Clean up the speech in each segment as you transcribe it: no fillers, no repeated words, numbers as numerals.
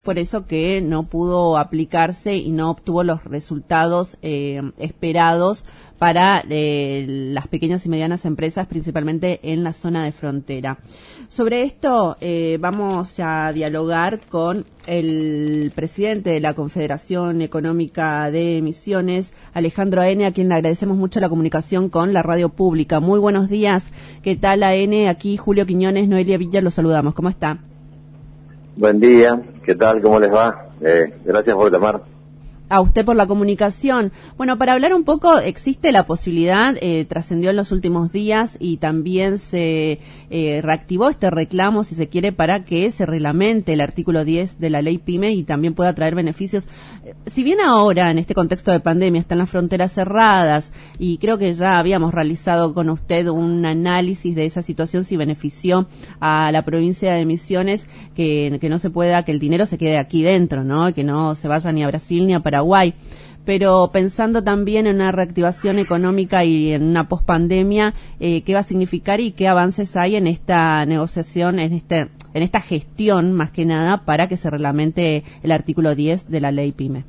Por eso que no pudo aplicarse y no obtuvo los resultados esperados para las pequeñas y medianas empresas, principalmente en la zona de frontera. Sobre esto vamos a dialogar con el presidente de la Confederación Económica de Misiones, Alejandro A.N., a quien le agradecemos mucho la comunicación con la radio pública. Muy buenos días. ¿Qué tal, A.N.? Aquí Julio Quiñones, Noelia Villa, los saludamos. ¿Cómo está? Buen día, ¿qué tal? ¿Cómo les va? Gracias por llamar. A usted por la comunicación. Bueno, para hablar un poco, existe la posibilidad, trascendió en los últimos días y también se reactivó este reclamo, si se quiere, para que se reglamente el artículo 10 de la ley PYME y también pueda traer beneficios. Si bien ahora, en este contexto de pandemia, están las fronteras cerradas y creo que ya habíamos realizado con usted un análisis de esa situación, si benefició a la provincia de Misiones, que no se pueda, que el dinero se quede aquí dentro, ¿no? Que no se vaya ni a Brasil ni a Paraguay. Pero pensando también en una reactivación económica y en una pospandemia, ¿qué va a significar y qué avances hay en esta negociación, en esta gestión, más que nada, para que se reglamente el artículo 10 de la ley PYME?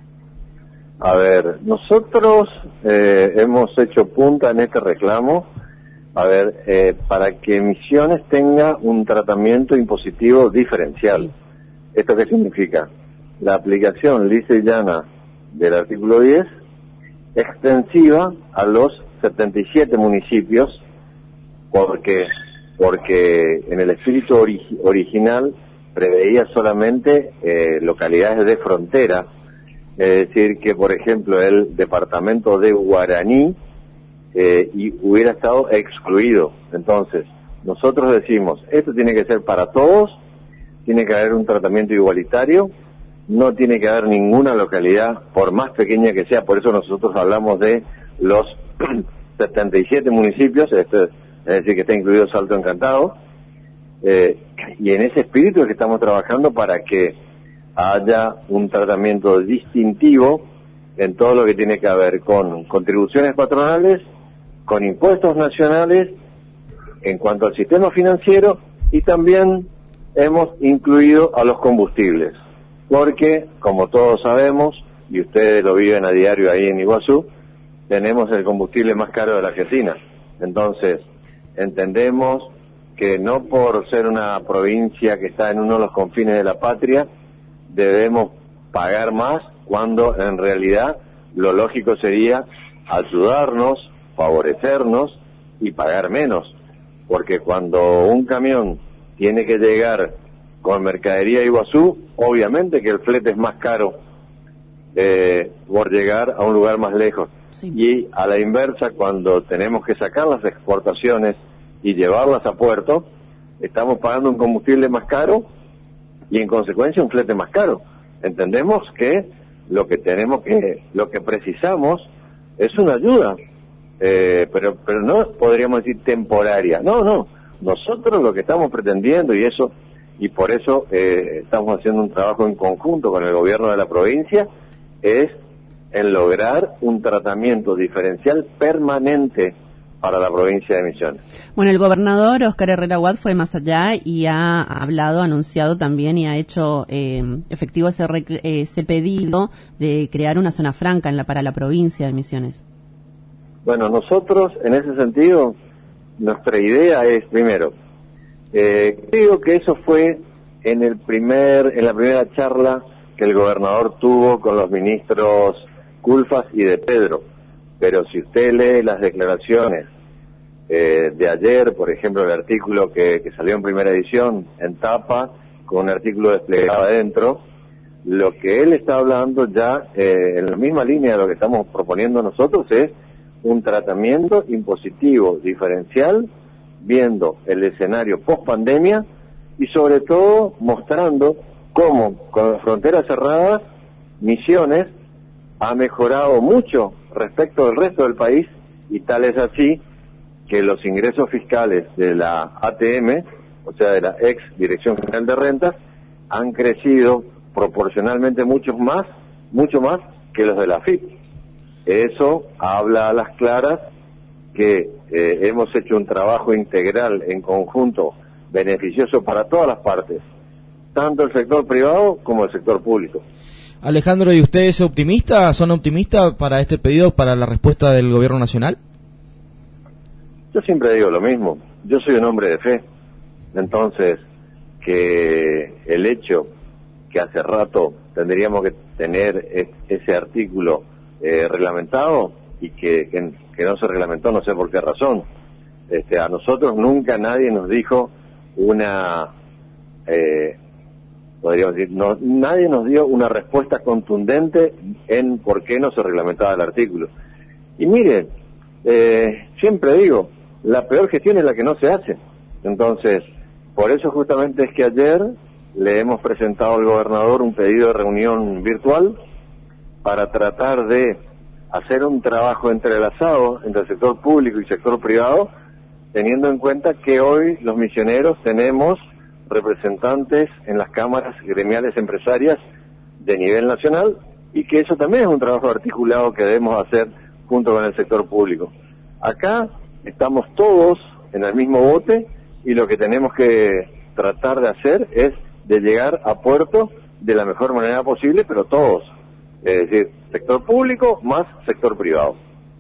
A ver, nosotros hemos hecho punta en este reclamo, para que Misiones tenga un tratamiento impositivo diferencial. Sí. ¿Esto qué significa? La aplicación lisa y llana del artículo 10 extensiva a los 77 municipios, porque en el espíritu original preveía solamente localidades de frontera, es decir, que por ejemplo el departamento de Guaraní hubiera estado excluido. Entonces, nosotros decimos, esto tiene que ser para todos, tiene que haber un tratamiento igualitario, no tiene que haber ninguna localidad, por más pequeña que sea, por eso nosotros hablamos de los 77 municipios, es decir, que está incluido Salto Encantado, y en ese espíritu es que estamos trabajando para que haya un tratamiento distintivo en todo lo que tiene que ver con contribuciones patronales, con impuestos nacionales, en cuanto al sistema financiero, y también hemos incluido a los combustibles. Porque, como todos sabemos, y ustedes lo viven a diario ahí en Iguazú, tenemos el combustible más caro de la Argentina. Entonces, entendemos que no por ser una provincia que está en uno de los confines de la patria, debemos pagar más, cuando en realidad lo lógico sería ayudarnos, favorecernos y pagar menos. Porque cuando un camión tiene que llegar con mercadería a Iguazú, obviamente que el flete es más caro por llegar a un lugar más lejos. Sí. Y a la inversa, cuando tenemos que sacar las exportaciones y llevarlas a puerto, estamos pagando un combustible más caro y en consecuencia un flete más caro. Entendemos que lo que precisamos es una ayuda, pero no podríamos decir temporaria. No. Nosotros lo que estamos pretendiendo, y por eso estamos haciendo un trabajo en conjunto con el gobierno de la provincia, es en lograr un tratamiento diferencial permanente para la provincia de Misiones. Bueno, el gobernador Oscar Herrera Huad fue más allá y ha anunciado también y ha hecho efectivo ese pedido de crear una zona franca para la provincia de Misiones. Bueno, nosotros en ese sentido, nuestra idea es, primero, creo que eso fue en la primera charla que el gobernador tuvo con los ministros Culfas y de Pedro. Pero si usted lee las declaraciones de ayer, por ejemplo, el artículo que salió en primera edición, en tapa, con un artículo desplegado adentro, lo que él está hablando ya, en la misma línea de lo que estamos proponiendo nosotros, es un tratamiento impositivo diferencial, viendo el escenario post-pandemia y sobre todo mostrando cómo con las fronteras cerradas Misiones ha mejorado mucho respecto del resto del país, y tal es así que los ingresos fiscales de la ATM, o sea de la ex Dirección General de Rentas, han crecido proporcionalmente mucho más que los de la AFIP. Eso habla a las claras que hemos hecho un trabajo integral en conjunto, beneficioso para todas las partes, tanto el sector privado como el sector público. Alejandro, ¿y usted es optimista? ¿Son optimistas para este pedido, para la respuesta del gobierno nacional? Yo siempre digo lo mismo, yo soy un hombre de fe, entonces que el hecho que hace rato tendríamos que tener ese artículo reglamentado y que no se reglamentó, no sé por qué razón. A nosotros nunca nadie nos dijo podríamos decir, nadie nos dio una respuesta contundente en por qué no se reglamentaba el artículo. Y miren, siempre digo, la peor gestión es la que no se hace. Entonces, por eso justamente es que ayer le hemos presentado al gobernador un pedido de reunión virtual para tratar de hacer un trabajo entrelazado entre el sector público y sector privado, teniendo en cuenta que hoy los misioneros tenemos representantes en las cámaras gremiales empresarias de nivel nacional y que eso también es un trabajo articulado que debemos hacer junto con el sector público. Acá estamos todos en el mismo bote y lo que tenemos que tratar de hacer es de llegar a puerto de la mejor manera posible, pero todos, es decir, sector público más sector privado.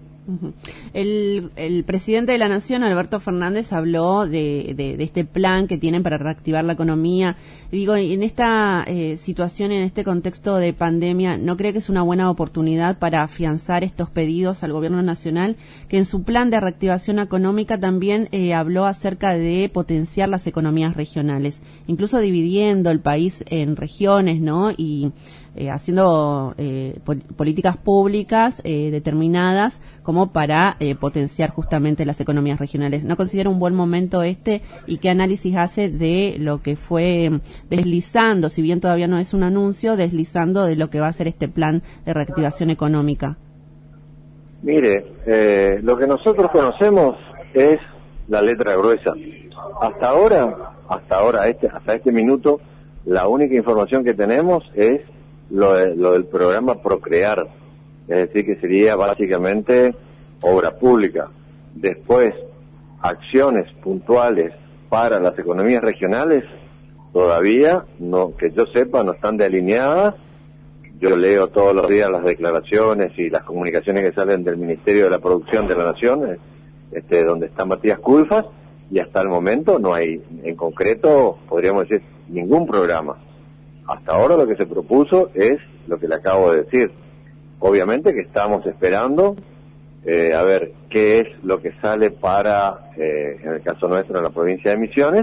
El presidente de la Nación, Alberto Fernández, habló de este plan que tienen para reactivar la economía. Digo, en esta situación, en este contexto de pandemia, ¿no cree que es una buena oportunidad para afianzar estos pedidos al gobierno nacional? Que en su plan de reactivación económica también habló acerca de potenciar las economías regionales, incluso dividiendo el país en regiones, ¿no? Y haciendo políticas públicas determinadas como para potenciar justamente las economías regionales. ¿No considera un buen momento y qué análisis hace de lo que fue deslizando, si bien todavía no es un anuncio, deslizando de lo que va a ser este plan de reactivación económica? Mire, lo que nosotros conocemos es la letra gruesa. Hasta este minuto, la única información que tenemos es lo del programa Procrear, es decir, que sería básicamente obra pública. Después, acciones puntuales para las economías regionales, todavía, no, que yo sepa, no están delineadas. Yo leo todos los días las declaraciones y las comunicaciones que salen del Ministerio de la Producción de la Nación, donde está Matías Culfas, y hasta el momento no hay, en concreto, podríamos decir, ningún programa. Hasta ahora lo que se propuso es lo que le acabo de decir. Obviamente que estamos esperando a ver qué es lo que sale para, en el caso nuestro, en la provincia de Misiones,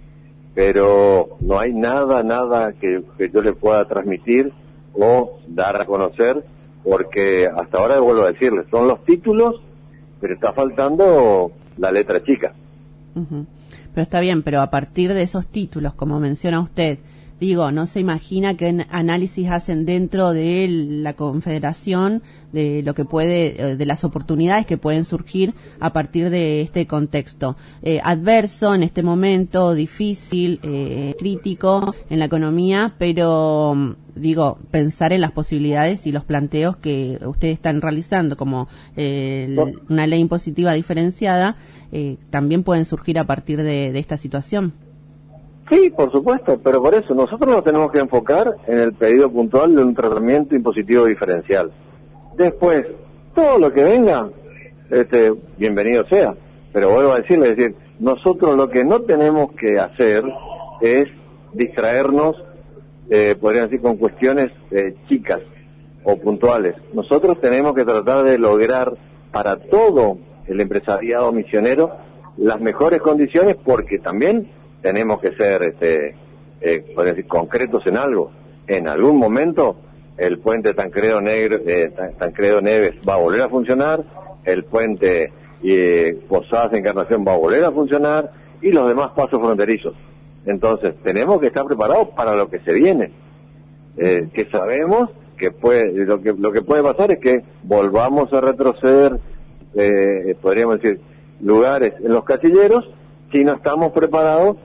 pero no hay nada que yo le pueda transmitir o dar a conocer, porque hasta ahora, vuelvo a decirles, son los títulos, pero está faltando la letra chica. Pero está bien, pero a partir de esos títulos, como menciona usted, digo, no se imagina qué análisis hacen dentro de la Confederación de lo que de las oportunidades que pueden surgir a partir de este contexto adverso en este momento, difícil, crítico en la economía, pero digo, pensar en las posibilidades y los planteos que ustedes están realizando como una ley impositiva diferenciada, también pueden surgir a partir de esta situación. Sí, por supuesto, pero por eso nosotros nos tenemos que enfocar en el pedido puntual de un tratamiento impositivo diferencial. Después, todo lo que venga, bienvenido sea, pero vuelvo a decir, nosotros lo que no tenemos que hacer es distraernos, podrían decir, con cuestiones chicas o puntuales. Nosotros tenemos que tratar de lograr para todo el empresariado misionero las mejores condiciones, porque también tenemos que ser, podrían decir, concretos en algo. En algún momento el puente Tancredo Neves va a volver a funcionar, el puente Posadas Encarnación va a volver a funcionar y los demás pasos fronterizos. Entonces tenemos que estar preparados para lo que se viene, que sabemos que lo que puede pasar es que volvamos a retroceder, podríamos decir, lugares en los casilleros si no estamos preparados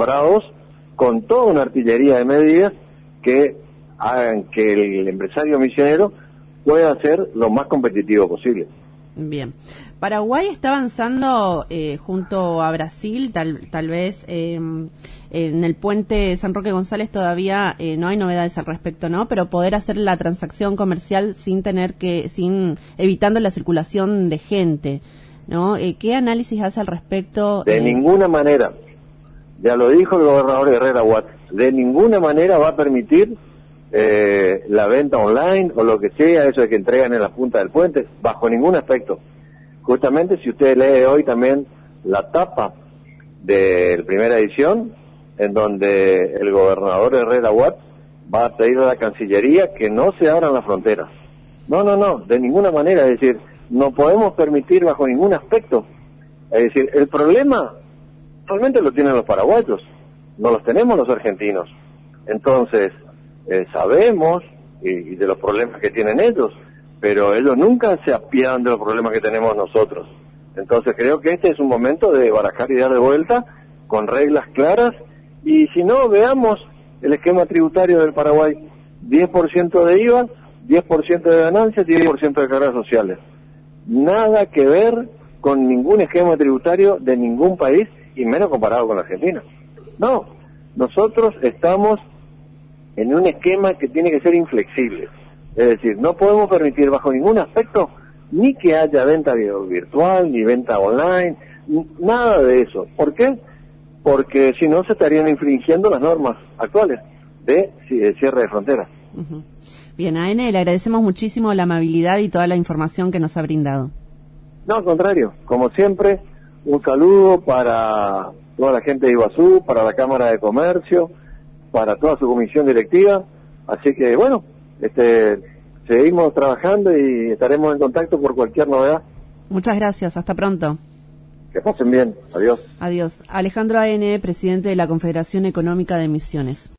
con toda una artillería de medidas que hagan que el empresario misionero pueda ser lo más competitivo posible. Bien. Paraguay está avanzando junto a Brasil, tal vez en el puente San Roque González todavía no hay novedades al respecto, ¿no? Pero poder hacer la transacción comercial evitando la circulación de gente, ¿no? ¿Qué análisis hace al respecto? De ninguna manera. Ya lo dijo el gobernador Herrera Watts. De ninguna manera va a permitir la venta online o lo que sea, eso de que entregan en la punta del puente, bajo ningún aspecto. Justamente si usted lee hoy también la tapa de la primera edición, en donde el gobernador Herrera Watts va a pedir a la Cancillería que no se abran las fronteras. No, de ninguna manera, es decir, no podemos permitir bajo ningún aspecto. Es decir, el problema realmente lo tienen los paraguayos, no los tenemos los argentinos. Entonces, sabemos y de los problemas que tienen ellos, pero ellos nunca se apiadan de los problemas que tenemos nosotros. Entonces creo que este es un momento de barajar y dar de vuelta con reglas claras, y si no, veamos el esquema tributario del Paraguay: 10% de IVA, 10% de ganancias y 10% de cargas sociales. Nada que ver con ningún esquema tributario de ningún país, y menos comparado con la Argentina. No, nosotros estamos en un esquema que tiene que ser inflexible. Es decir, no podemos permitir bajo ningún aspecto ni que haya venta virtual, ni venta online, nada de eso. ¿Por qué? Porque si no se estarían infringiendo las normas actuales de cierre de fronteras. Uh-huh. Bien, a N, le agradecemos muchísimo la amabilidad y toda la información que nos ha brindado. No, al contrario, como siempre, un saludo para toda la gente de Iguazú, para la Cámara de Comercio, para toda su comisión directiva. Así que bueno, seguimos trabajando y estaremos en contacto por cualquier novedad. Muchas gracias, hasta pronto. Que pasen bien, adiós. Adiós. Alejandro A.N., presidente de la Confederación Económica de Misiones.